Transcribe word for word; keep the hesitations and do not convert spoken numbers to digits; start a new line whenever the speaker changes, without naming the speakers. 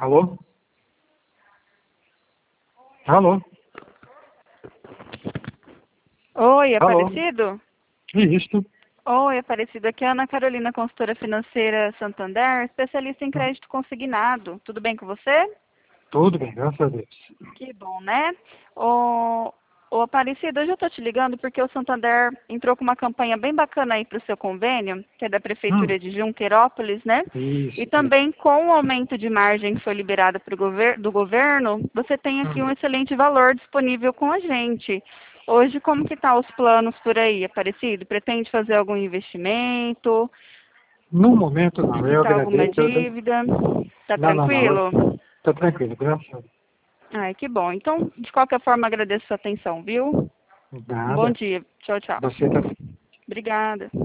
Alô? Alô?
Oi,
Alô?
Aparecido?
Isto.
Oi, Aparecido. Aqui é a Ana Carolina, consultora financeira Santander, especialista em crédito consignado. Tudo bem com você?
Tudo bem, graças a Deus.
Que bom, né? Ô, ô Aparecido, hoje eu estou te ligando porque o Santander entrou com uma campanha bem bacana aí para o seu convênio, que é da
Hum,
Prefeitura de Junquerópolis, né? E
isso, isso.
também com o aumento de margem que foi liberado pro gover do governo, você tem aqui
Hum.
um excelente valor disponível com a gente. Hoje, como que tá os planos por aí, Aparecido? Pretende fazer algum investimento?
No momento não, eu
Quitar alguma
agradeço. Eu...
dívida? Tá
Não, não, não.
tranquilo?
Estou tranquilo, graças a Deus.
Ai, que bom. Então, de qualquer forma, agradeço a sua atenção, viu? Um bom
Nada.
dia. Tchau, tchau.
Você também.
Obrigada.